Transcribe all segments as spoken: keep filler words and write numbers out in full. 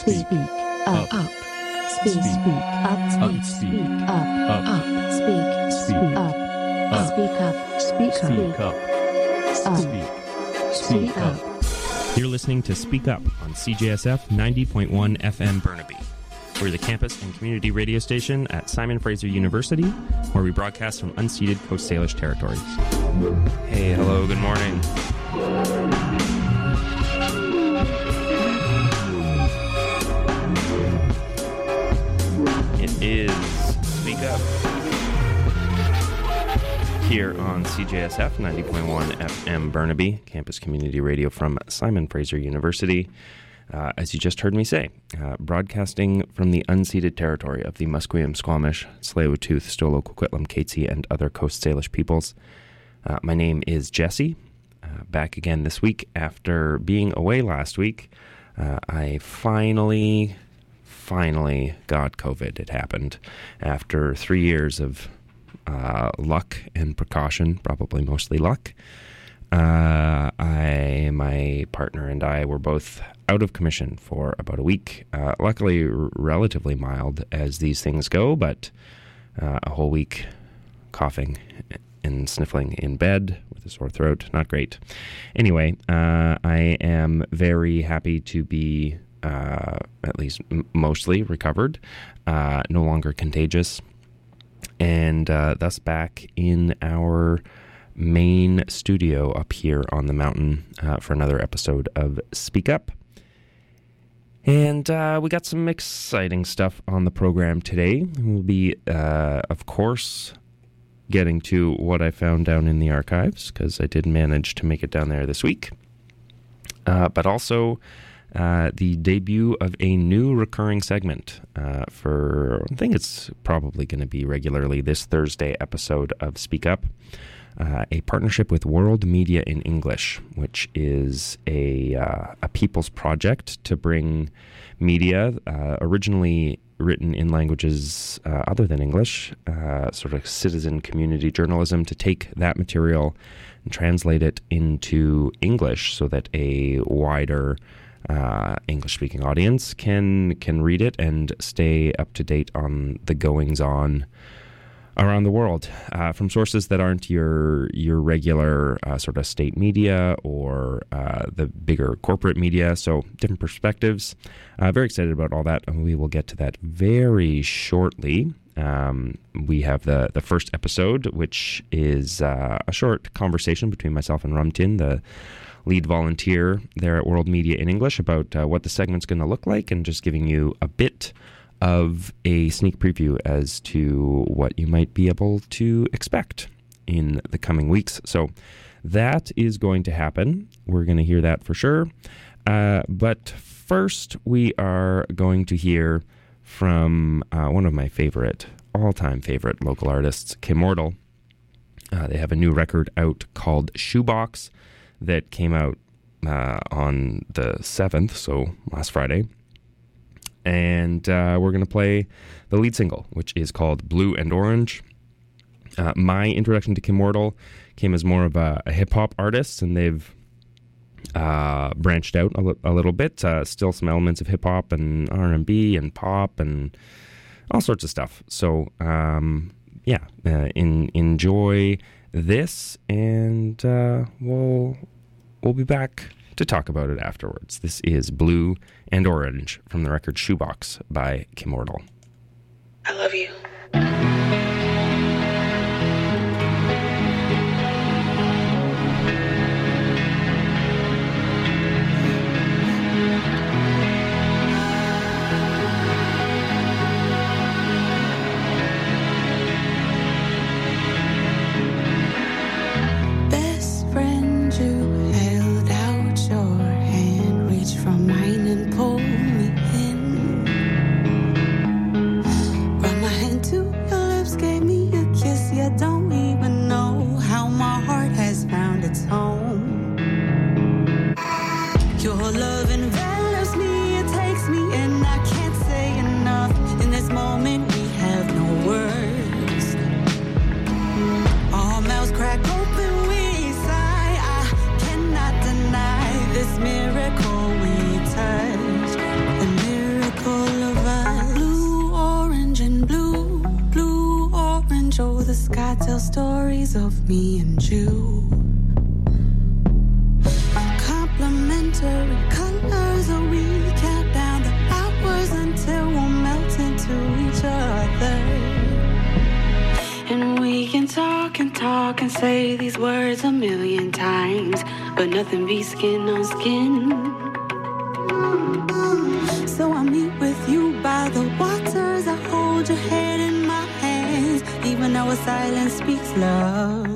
Speak. Up. Up. Speak. Speak. Up. Speak. Speak. Up. Up. Up. Speak. Speak. Up. Up. Speak up. Speak up. Speak up. Speak. Speak up. You're listening to Speak Up on C J S F ninety point one F M Burnaby. We're the campus and community radio station at Simon Fraser University, where we broadcast from unceded Coast Salish territories. Hey, hello, good morning. It is Speak Up here on C J S F ninety point one F M Burnaby, campus community radio from Simon Fraser University. Uh, as you just heard me say, uh, broadcasting from the unceded territory of the Musqueam, Squamish, Tsleil-Waututh, Stolo, Coquitlam, Katzie, and other Coast Salish peoples. Uh, my name is Jesse. Uh, back again this week after being away last week. Uh, I finally, finally got COVID. It happened after three years of uh, luck and precaution, probably mostly luck. Uh, I, my partner and I were both out of commission for about a week. Uh, luckily, r- relatively mild as these things go, but uh, a whole week coughing and sniffling in bed with a sore throat. Not great. Anyway, uh, I am very happy to be uh, at least m- mostly recovered, uh, no longer contagious, and uh, thus back in our main studio up here on the mountain uh, for another episode of Speak Up. And uh, we got some exciting stuff on the program today. We'll be, uh, of course, getting to what I found down in the archives, because I did manage to make it down there this week. Uh, but also uh, the debut of a new recurring segment uh, for, I think it's probably going to be regularly this Thursday episode of Speak Up. Uh, a partnership with World Media in English, which is a uh, a people's project to bring media uh, originally written in languages uh, other than English, uh, sort of citizen community journalism, to take that material and translate it into English so that a wider uh, English-speaking audience can can read it and stay up to date on the goings-on around the world, uh, from sources that aren't your your regular uh, sort of state media or uh, the bigger corporate media, so different perspectives. Uh, very excited about all that, and we will get to that very shortly. Um, we have the, the first episode, which is uh, a short conversation between myself and Rumtin, the lead volunteer there at World Media in English, about uh, what the segment's going to look like, and just giving you a bit of a sneak preview as to what you might be able to expect in the coming weeks. So that is going to happen. We're going to hear that for sure. Uh, but first, we are going to hear from uh, one of my favorite, all-time favorite local artists, Kimortal. Uh, they have a new record out called Shoebox that came out uh, on the seventh, so last Friday. And uh, we're going to play the lead single, which is called Blue and Orange. Uh, my introduction to Kimortal came as more of a, a hip-hop artist, and they've uh, branched out a, li- a little bit. Uh, still some elements of hip-hop and R and B and pop and all sorts of stuff. So, um, yeah, uh, in, enjoy this, and uh, we'll we'll be back to talk about it afterwards. This is Blue and Orange from the record Shoebox by Kimortal. I love you. Best friend, you held out your hand, reached from mine and pulled me in. Brought my hand to your lips. tell stories of me and you. Complimentary colors, or we count down the hours until we'll melt into each other. And we can talk and talk and say these words a million times, but nothing beats skin on skin. So I meet with you by the waters, I hold your head in my hands, even though a silence speaks love.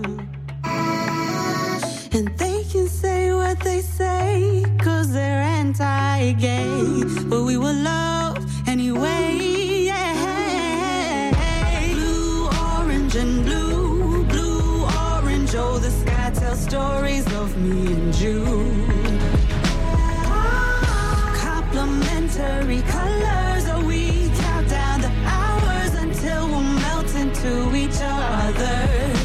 And they can say what they say, cause they're anti-gay, but we will love anyway, yeah. Blue, orange, and blue, blue, orange, oh, the sky tells stories of me and you. Complimentary colors, oh, we count down the hours until we'll melt into each other.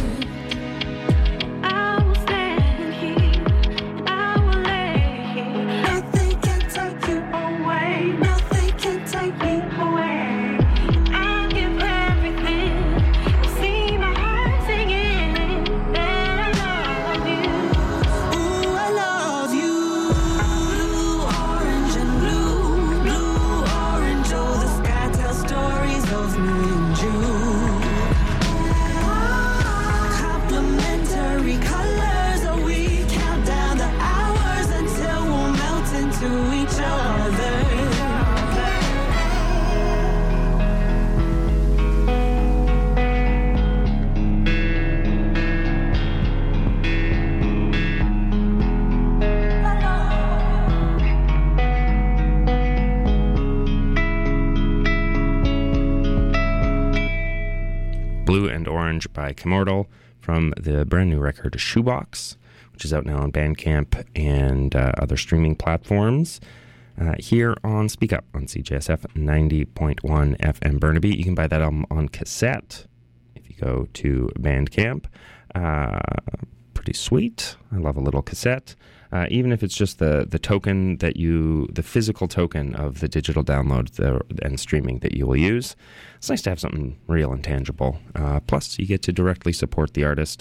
By Kimordal from the brand new record Shoebox, which is out now on Bandcamp and uh, other streaming platforms. Uh, here on Speak Up on C J S F ninety point one F M Burnaby. You can buy that album on cassette if you go to Bandcamp. Uh, pretty sweet. I love a little cassette. Uh, even if it's just the, the token that you, the physical token of the digital download the, and streaming that you will use. It's nice to have something real and tangible. Uh, plus, you get to directly support the artist.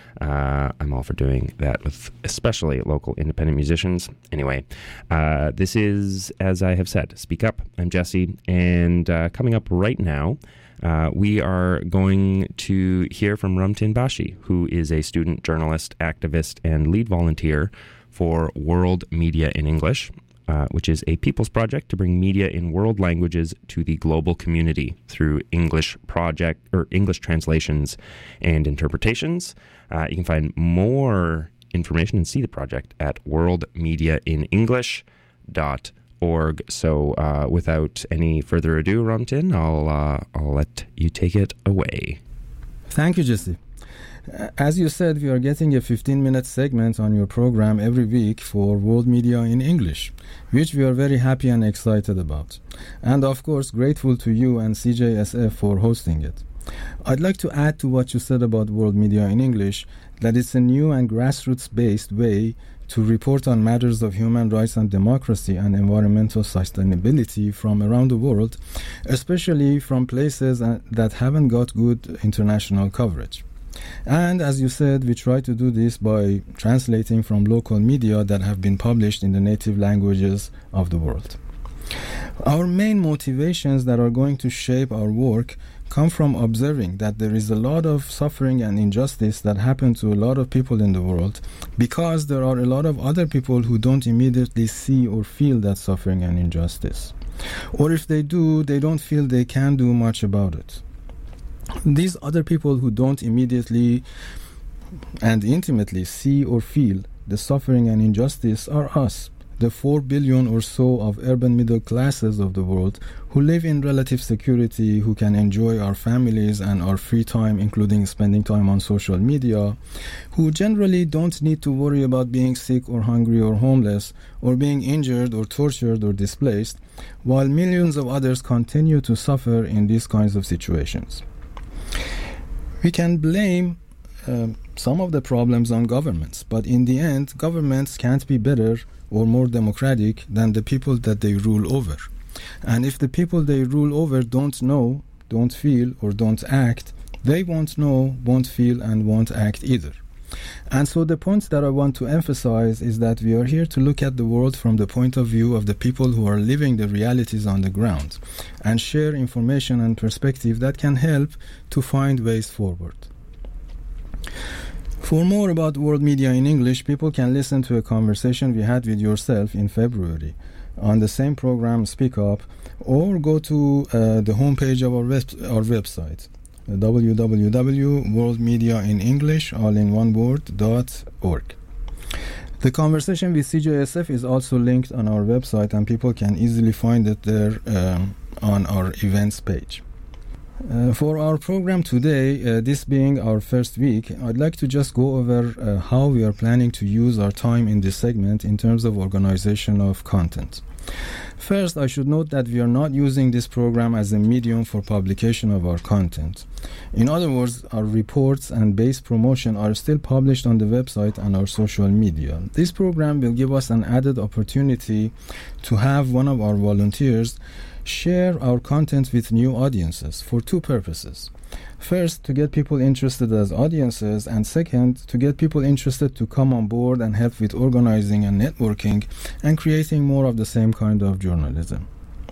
Uh, I'm all for doing that with especially local independent musicians. Anyway, uh, this is, as I have said, Speak Up. I'm Jesse, and uh, coming up right now, Uh, we are going to hear from Ramtin Bashi, who is a student journalist, activist, and lead volunteer for World Media in English, uh, which is a people's project to bring media in world languages to the global community through English project or English translations and interpretations. Uh, you can find more information and see the project at world media in english dot org. So uh, without any further ado, Ramtin, I'll, uh, I'll let you take it away. Thank you, Jesse. As you said, we are getting a fifteen-minute segment on your program every week for World Media in English, which we are very happy and excited about. And of course, grateful to you and C J S F for hosting it. I'd like to add to what you said about World Media in English that it's a new and grassroots-based way to report on matters of human rights and democracy and environmental sustainability from around the world, especially from places that haven't got good international coverage. And as you said, we try to do this by translating from local media that have been published in the native languages of the world. Our main motivations that are going to shape our work come from observing that there is a lot of suffering and injustice that happen to a lot of people in the world because there are a lot of other people who don't immediately see or feel that suffering and injustice. Or if they do, they don't feel they can do much about it. These other people who don't immediately and intimately see or feel the suffering and injustice are us, the four billion or so of urban middle classes of the world who live in relative security, who can enjoy our families and our free time, including spending time on social media, who generally don't need to worry about being sick or hungry or homeless or being injured or tortured or displaced, while millions of others continue to suffer in these kinds of situations. We can blame uh, some of the problems on governments, but in the end, governments can't be better or more democratic than the people that they rule over. And if the people they rule over don't know, don't feel, or don't act, they won't know, won't feel, and won't act either. And so the point that I want to emphasize is that we are here to look at the world from the point of view of the people who are living the realities on the ground and share information and perspective that can help to find ways forward. For more about World Media in English, people can listen to a conversation we had with yourself in February on the same program, Speak Up, or go to uh, the homepage of our, web- our website, w w w dot world media in english all in one word dot org. The conversation with C J S F is also linked on our website, and people can easily find it there um, on our events page. Uh, for our program today, uh, this being our first week, I'd like to just go over uh, how we are planning to use our time in this segment in terms of organization of content. First, I should note that we are not using this program as a medium for publication of our content. In other words, our reports and base promotion are still published on the website and our social media. This program will give us an added opportunity to have one of our volunteers share our content with new audiences for two purposes. First, to get people interested as audiences, and second, to get people interested to come on board and help with organizing and networking and creating more of the same kind of journalism.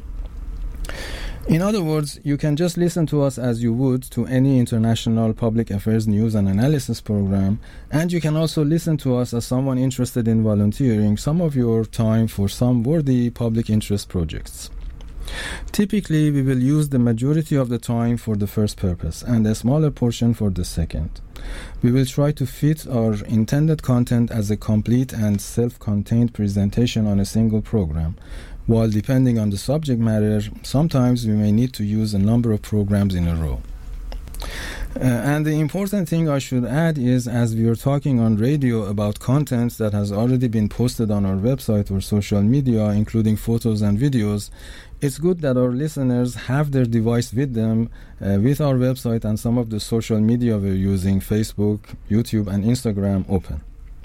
In other words, you can just listen to us as you would to any international public affairs news and analysis program, and you can also listen to us as someone interested in volunteering some of your time for some worthy public interest projects. Typically, we will use the majority of the time for the first purpose and a smaller portion for the second. We will try to fit our intended content as a complete and self-contained presentation on a single program, while depending on the subject matter, sometimes we may need to use a number of programs in a row. Uh, and the important thing I should add is, as we are talking on radio about content that has already been posted on our website or social media, including photos and videos, it's good that our listeners have their device with them, uh, with our website and some of the social media we're using, Facebook, YouTube, and Instagram, open.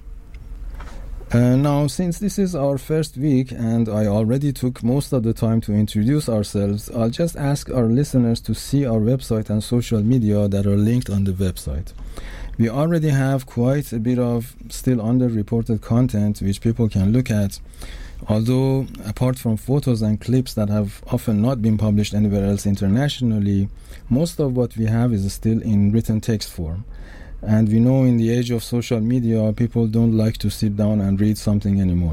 Uh, now, since this is our first week and I already took most of the time to introduce ourselves, I'll just ask our listeners to see our website and social media that are linked on the website. We already have quite a bit of still underreported content which people can look at, although apart from photos and clips that have often not been published anywhere else internationally, most of what we have is still in written text form. And we know in the age of social media, people don't like to sit down and read something anymore.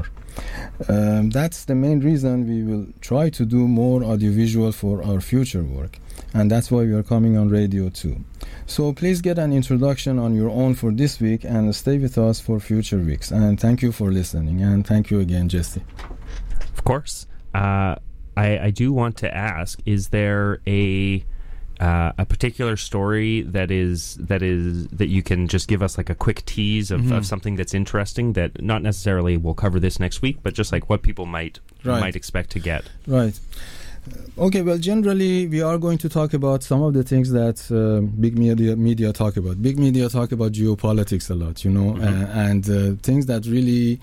Um, that's the main reason we will try to do more audiovisual for our future work. And that's why we are coming on radio too. So please get an introduction on your own for this week and stay with us for future weeks. And thank you for listening. And thank you again, Jesse. Of course. Uh, I, I do want to ask, is there a... Uh, a particular story that is that is that you can just give us like a quick tease of, mm-hmm. of something that's interesting that not necessarily we'll cover this next week, but just like what people might right. might expect to get. Right. Okay, well, generally we are going to talk about some of the things that uh, big media media talk about. Big media talk about geopolitics a lot, you know, mm-hmm. uh, and uh, things that really...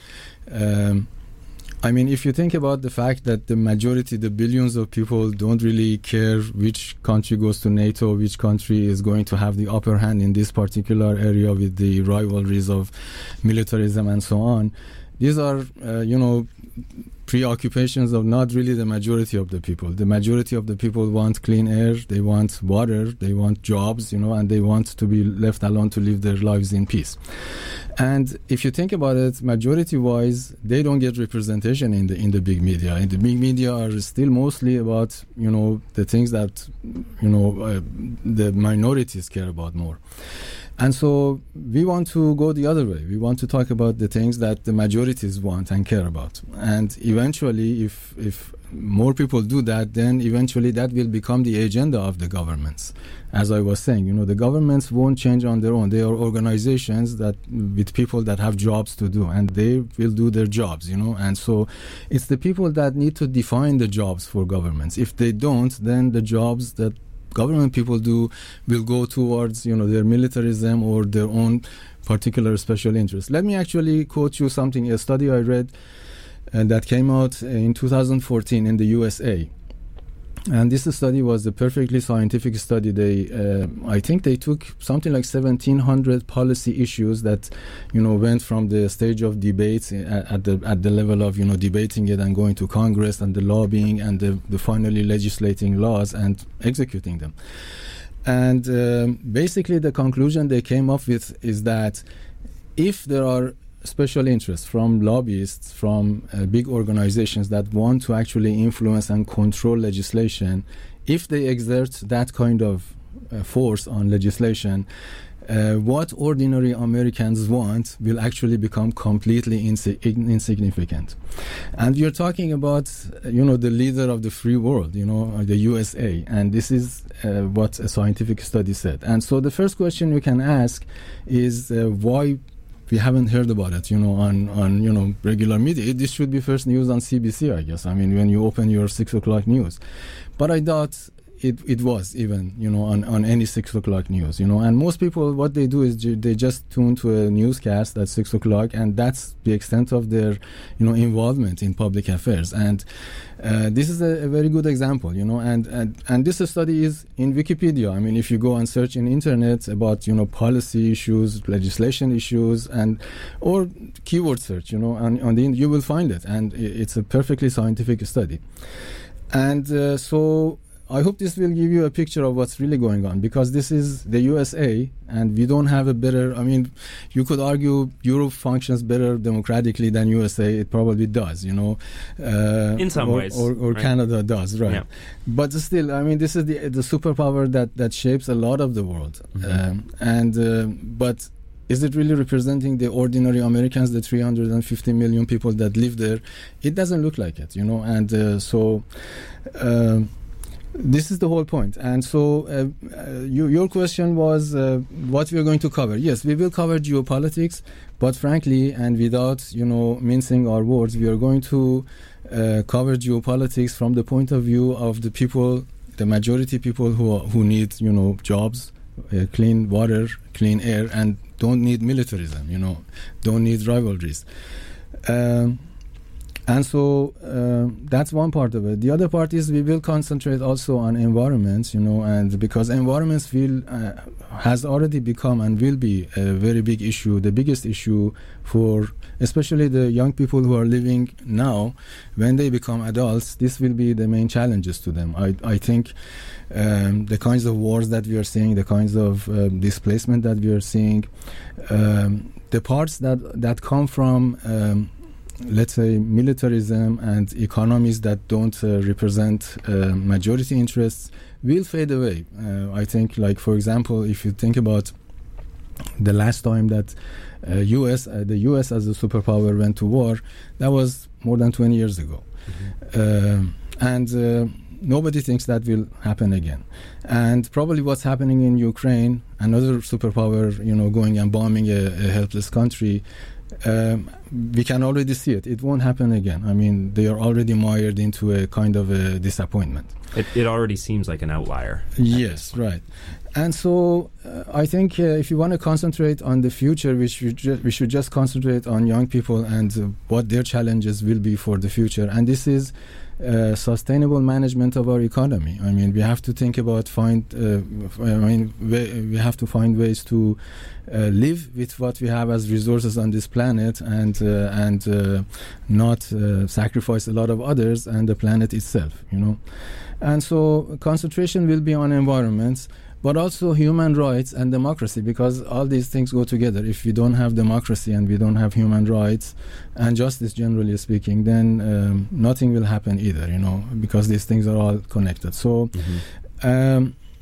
Um, I mean, if you think about the fact that the majority, the billions of people don't really care which country goes to NATO, which country is going to have the upper hand in this particular area with the rivalries of militarism and so on, these are, uh, you know, preoccupations of not really the majority of the people. The majority of the people want clean air, they want water, they want jobs, you know, and they want to be left alone to live their lives in peace. And if you think about it, majority-wise, they don't get representation in the in the big media. And the big media are still mostly about, you know, the things that, you know, uh, the minorities care about more. And so we want to go the other way. We want to talk about the things that the majorities want and care about. And eventually, if if more people do that, then eventually that will become the agenda of the governments. As I was saying, you know, the governments won't change on their own. They are organizations that with people that have jobs to do, and they will do their jobs, you know. And so it's the people that need to define the jobs for governments. If they don't, then the jobs that government people do will go towards, you know, their militarism or their own particular special interest. Let me actually quote you something, a study I read uh, that came out in two thousand fourteen in the U S A. And this study was a perfectly scientific study. They, uh, I think they took something like seventeen hundred policy issues that, you know, went from the stage of debates at, at the at the level of, you know, debating it and going to Congress and the lobbying and the, the finally legislating laws and executing them. And um, basically the conclusion they came up with is that if there are special interests from lobbyists, from uh, big organizations that want to actually influence and control legislation, if they exert that kind of uh, force on legislation, uh, what ordinary Americans want will actually become completely insi- insignificant. And you're talking about, uh, you know, the leader of the free world, you know, the U S A, and this is uh, what a scientific study said. And so the first question you can ask is uh, why we haven't heard about it, you know, on, on you know, regular media. It, this should be first news on C B C, I guess. I mean, when you open your six o'clock news. But I doubt it, it was even, you know, on, on any six o'clock news, you know. And most people, what they do is ju- they just tune to a newscast at six o'clock, and that's the extent of their, you know, involvement in public affairs. And uh, this is a, a very good example, you know. And, and and this study is in Wikipedia. I mean, if you go and search in internet about, you know, policy issues, legislation issues, and or keyword search, you know, on, on the you will find it, and it's a perfectly scientific study. And uh, so I hope this will give you a picture of what's really going on, because this is the U S A, and we don't have a better, I mean, you could argue Europe functions better democratically than U S A. It probably does, you know. Uh, In some or, ways. Or, or right? Canada does, right. Yeah. But still, I mean, this is the the superpower that, that shapes a lot of the world. Mm-hmm. Um, and uh, But is it really representing the ordinary Americans, the three hundred fifty million people that live there? It doesn't look like it, you know. And uh, so... Uh, This is the whole point. And so uh, uh, you, your question was uh, what we are going to cover. Yes, we will cover geopolitics, but frankly, and without, you know, mincing our words, we are going to uh, cover geopolitics from the point of view of the people, the majority people who are, who need, you know, jobs, uh, clean water, clean air, and don't need militarism, you know, don't need rivalries. Um, And so uh, that's one part of it. The other part is we will concentrate also on environments, you know, and because environments will uh, has already become and will be a very big issue, the biggest issue for especially the young people who are living now. When they become adults, this will be the main challenges to them. I, I think um, the kinds of wars that we are seeing, the kinds of uh, displacement that we are seeing, um, the parts that, that come from um, let's say militarism and economies that don't uh, represent uh, majority interests will fade away. Uh, I think, like, for example, if you think about the last time that uh, U S, uh, the U S as a superpower went to war, that was more than twenty years ago. Mm-hmm. Uh, and uh, nobody thinks that will happen again. And probably what's happening in Ukraine, another superpower, you know, going and bombing a, a helpless country, Um, we can already see it. It won't happen again. I mean, they are already mired into a kind of a disappointment. It, it already seems like an outlier. Yes, right. And so uh, I think uh, if you want to concentrate on the future, we should, ju- we should just concentrate on young people and uh, what their challenges will be for the future. And this is uh, sustainable management of our economy. I mean, we have to think about find. Uh, I mean, we, we have to find ways to uh, live with what we have as resources on this planet, and uh, and uh, not uh, sacrifice a lot of others and the planet itself. You know, and so concentration will be on environments, but also human rights and democracy, because all these things go together. If we don't have democracy and we don't have human rights and justice, generally speaking, then um, nothing will happen either, you know, because these things are all connected. So mm-hmm. um,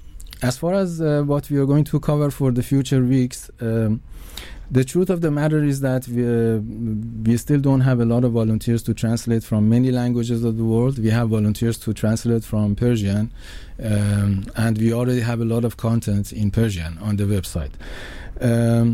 as far as uh, what we are going to cover for the future weeks, um, the truth of the matter is that we, uh, we still don't have a lot of volunteers to translate from many languages of the world. We have volunteers to translate from Persian, um, and we already have a lot of content in Persian on the website. Um,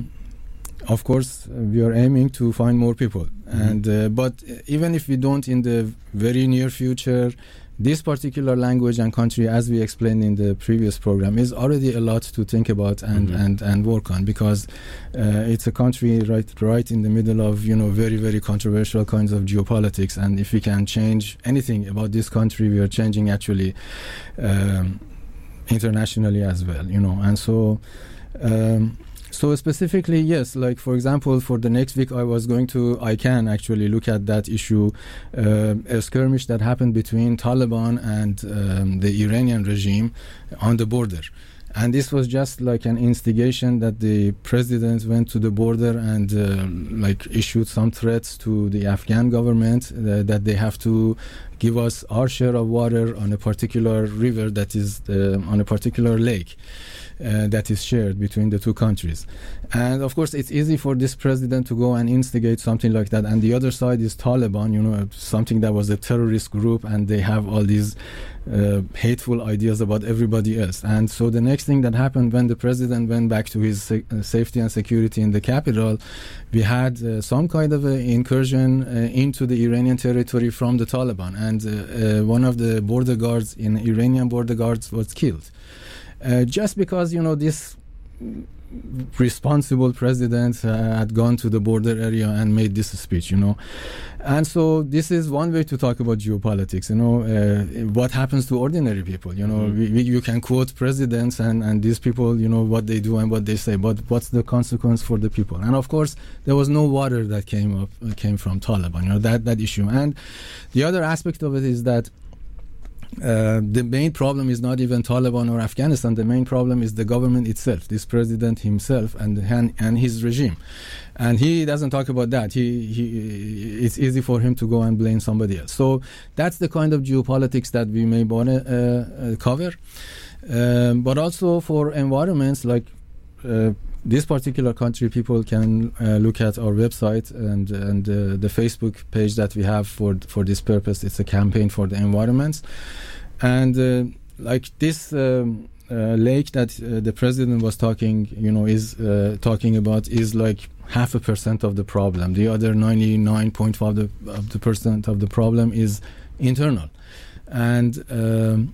of course, we are aiming to find more people. Mm-hmm. And uh, but even if we don't in the very near future, this particular language and country, as we explained in the previous program, is already a lot to think about and, mm-hmm. and, and work on, because uh, it's a country right right in the middle of, you know, very, very controversial kinds of geopolitics. And if we can change anything about this country, we are changing actually um, internationally as well, you know. And so um, so specifically, yes, like for example, for the next week I was going to, I can actually look at that issue, uh, a skirmish that happened between Taliban and um, the Iranian regime on the border. And this was just like an instigation that the president went to the border and uh, like issued some threats to the Afghan government uh, that they have to give us our share of water on a particular river that is uh, on a particular lake. Uh, that is shared between the two countries. And of course it's easy for this president to go and instigate something like that, and the other side is Taliban, you know, something that was a terrorist group, and they have all these uh, hateful ideas about everybody else. And so the next thing that happened when the president went back to his se- uh, safety and security in the capital, we had uh, some kind of an incursion uh, into the Iranian territory from the Taliban, and uh, uh, one of the border guards in Iranian border guards was killed. Uh, just because, you know, this responsible president uh, had gone to the border area and made this speech, you know. And so this is one way to talk about geopolitics, you know, uh, what happens to ordinary people, you know. Mm-hmm. we, we, you can quote presidents and, and these people, you know, what they do and what they say, but what's the consequence for the people? And of course, there was no water that came up, uh, came from Taliban, you know, that, that issue. And the other aspect of it is that Uh, the main problem is not even Taliban or Afghanistan. The main problem is the government itself, this president himself and and, and his regime. And he doesn't talk about that. He, he it's easy for him to go and blame somebody else. So that's the kind of geopolitics that we may want to uh, uh, cover. Um, but also for environments like uh, this particular country, people can uh, look at our website and and uh, the Facebook page that we have for for this purpose. It's a campaign for the environment, and uh, like this um, uh, lake that uh, the president was talking, you know, is uh, talking about is like half a percent of the problem. The other ninety-nine point five of the percent of the problem is internal, and um,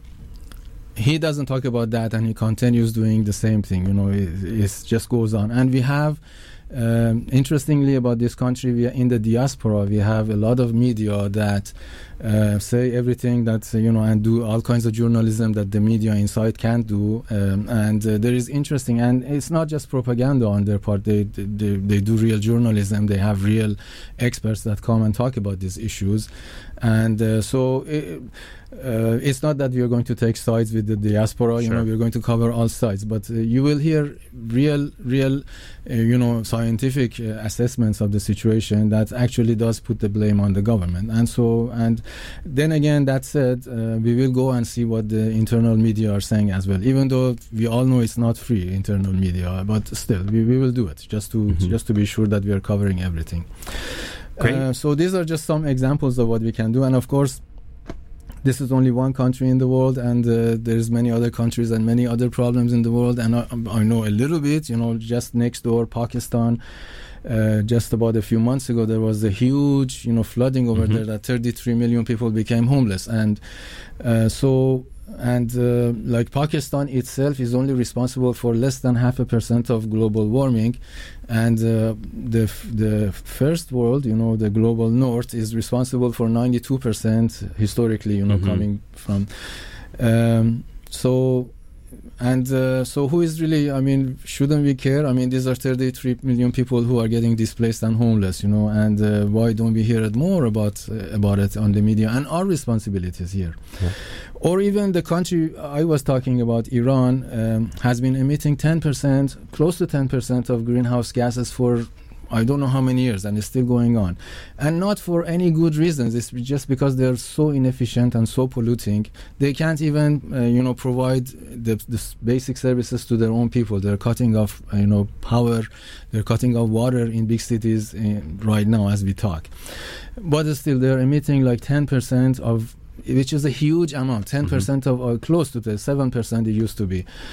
he doesn't talk about that, and he continues doing the same thing, you know. It, it just goes on. And we have um, interestingly about this country, we are in the diaspora, we have a lot of media that uh, say everything that, you know, and do all kinds of journalism that the media inside can't do, um, and uh, there is interesting, and it's not just propaganda on their part. They, they they do real journalism. They have real experts that come and talk about these issues. And uh, so it, uh, it's not that we are going to take sides with the diaspora, you Sure. know, we're going to cover all sides, but uh, you will hear real, real, uh, you know, scientific uh, assessments of the situation that actually does put the blame on the government. And so, and then again, that said, uh, we will go and see what the internal media are saying as well, even though we all know it's not free, internal media, but still, we, we will do it just to mm-hmm. just to be sure that we are covering everything. Great. Uh, so these are just some examples of what we can do, and of course this is only one country in the world, and uh, there's many other countries and many other problems in the world, and I, I know a little bit, you know, just next door, Pakistan, uh, just about a few months ago there was a huge, you know, flooding over mm-hmm. there that thirty-three million people became homeless, and uh, so and uh, like Pakistan itself is only responsible for less than half a percent of global warming, and uh, the f- the first world, you know, the global north is responsible for ninety-two percent historically, you know, mm-hmm. coming from um, so and uh, so who is really, I mean, shouldn't we care? I mean, these are thirty-three million people who are getting displaced and homeless, you know, and uh, why don't we hear it more about uh, about it on the media and our responsibilities here? Yeah. Or even the country I was talking about, Iran, um, has been emitting ten percent, close to ten percent of greenhouse gases for I don't know how many years, and it's still going on. And not for any good reasons. It's just because they're so inefficient and so polluting. They can't even, uh, you know, provide the, the basic services to their own people. They're cutting off, uh, you know, power. They're cutting off water in big cities uh, right now as we talk. But still, they're emitting like ten percent of, which is a huge amount, ten percent mm-hmm. of, or close to the seven percent it used to be.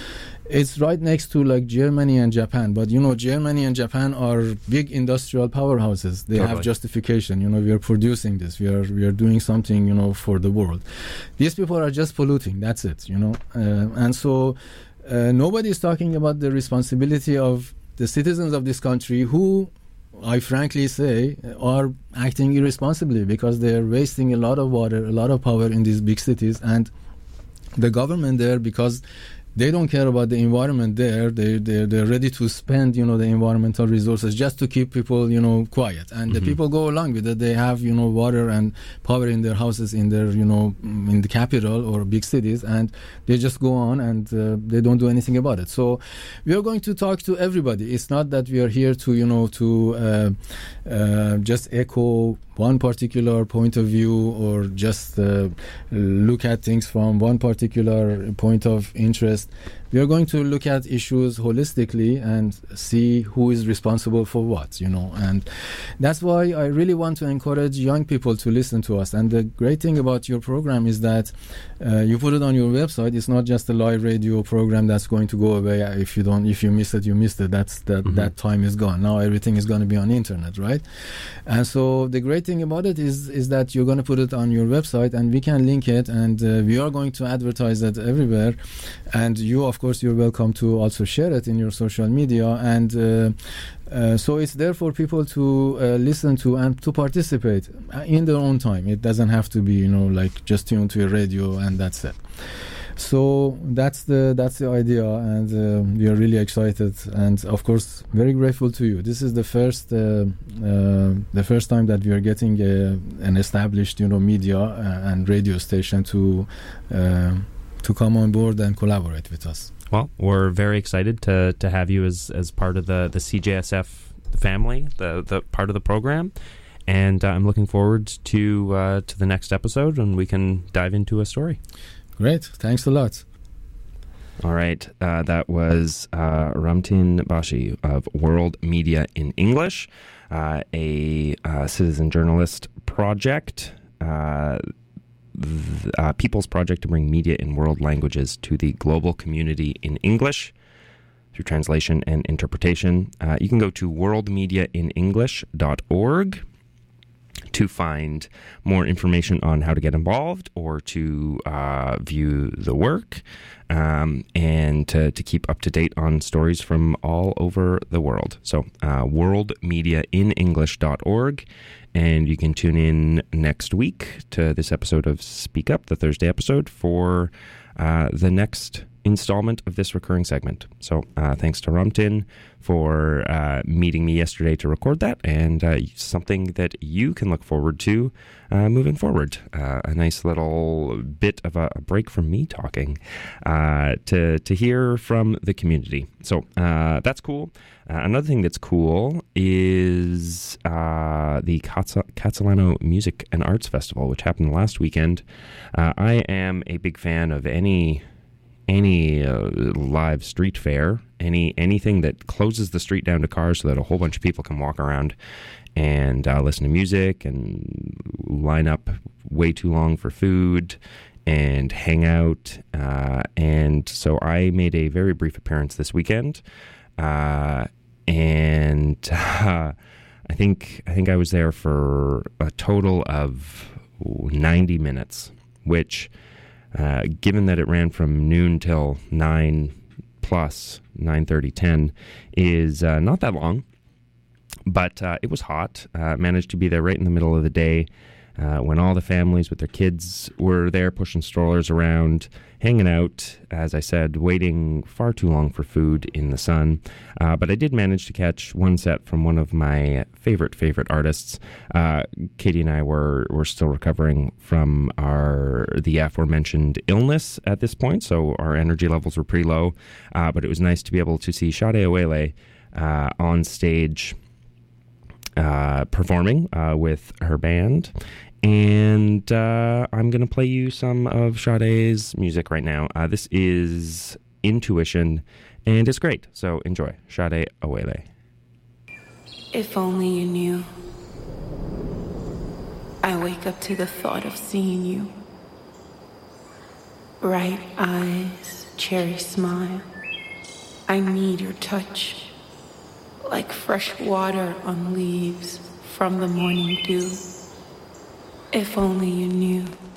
It's right next to like Germany and Japan, but you know, Germany and Japan are big industrial powerhouses. They Totally. have justification. You know, we are producing this. We are we are doing something. You know, for the world. These people are just polluting. That's it. You know, uh, and so uh, nobody is talking about the responsibility of the citizens of this country who, I frankly say, are acting irresponsibly because they are wasting a lot of water, a lot of power in these big cities, and the government there, because they don't care about the environment there. They they they're ready to spend, you know, the environmental resources just to keep people, you know, quiet. And mm-hmm. the people go along with it. They have, you know, water and power in their houses, in their, you know, in the capital or big cities, and they just go on and uh, they don't do anything about it. So we are going to talk to everybody. It's not that we are here to, you know, to uh, uh, just echo one particular point of view or just uh, look at things from one particular point of interest. We are going to look at issues holistically and see who is responsible for what, you know. And that's why I really want to encourage young people to listen to us. And the great thing about your program is that uh, you put it on your website. It's not just a live radio program that's going to go away. If you don't, if you miss it, you missed it. That's that mm-hmm. that time is gone. Now everything is going to be on the internet, right? And so the great thing about it is is that you're going to put it on your website, and we can link it, and uh, we are going to advertise it everywhere. And you, of course, you're welcome to also share it in your social media. And uh, uh, so it's there for people to uh, listen to and to participate in their own time. It doesn't have to be, you know, like just tune to a radio and that's it. So that's the that's the idea, and uh, we are really excited, and of course very grateful to you. This is the first uh, uh, the first time that we are getting a, an established, you know, media uh, and radio station to uh, to come on board and collaborate with us. Well, we're very excited to to have you as as part of the the C J S F family, the the part of the program. And uh, I'm looking forward to uh, to the next episode, and we can dive into a story. Great. Thanks a lot. All right. Uh, that was uh, Ramtin Bashi of World Media in English, uh, a uh, citizen journalist project, uh, th- uh, people's project to bring media in world languages to the global community in English through translation and interpretation. Uh, you can go to world media in english dot org to find more information on how to get involved or to uh, view the work um, and to, to keep up to date on stories from all over the world. So uh, world media in english dot org, and you can tune in next week to this episode of Speak Up, the Thursday episode, for uh, the next installment of this recurring segment. So uh, thanks to Ramtin for uh, meeting me yesterday to record that, and uh, something that you can look forward to uh, moving forward. Uh, a nice little bit of a, a break from me talking uh, to, to hear from the community. So uh, that's cool. Uh, another thing that's cool is uh, the Catalano Music and Arts Festival, which happened last weekend. Uh, I am a big fan of any any uh, live street fair, any anything that closes the street down to cars so that a whole bunch of people can walk around and uh, listen to music and line up way too long for food and hang out. Uh, and so I made a very brief appearance this weekend, uh, and uh, I think I think I was there for a total of ninety minutes, which, Uh, given that it ran from noon till nine plus, nine thirty, ten, is uh, not that long. But uh, it was hot. Uh, managed to be there right in the middle of the day uh, when all the families with their kids were there pushing strollers around, hanging out, as I said, waiting far too long for food in the sun. Uh, but I did manage to catch one set from one of my favorite, favorite artists. Uh, Katie and I were, were still recovering from our the aforementioned illness at this point, so our energy levels were pretty low. Uh, but it was nice to be able to see Sade Awele uh, on stage uh, performing uh, with her band. And uh, I'm going to play you some of Sade's music right now. Uh, this is Intuition, and it's great. So enjoy. Sade Awele. If only you knew. I wake up to the thought of seeing you. Bright eyes, cherry smile. I need your touch, like fresh water on leaves from the morning dew. If only you knew.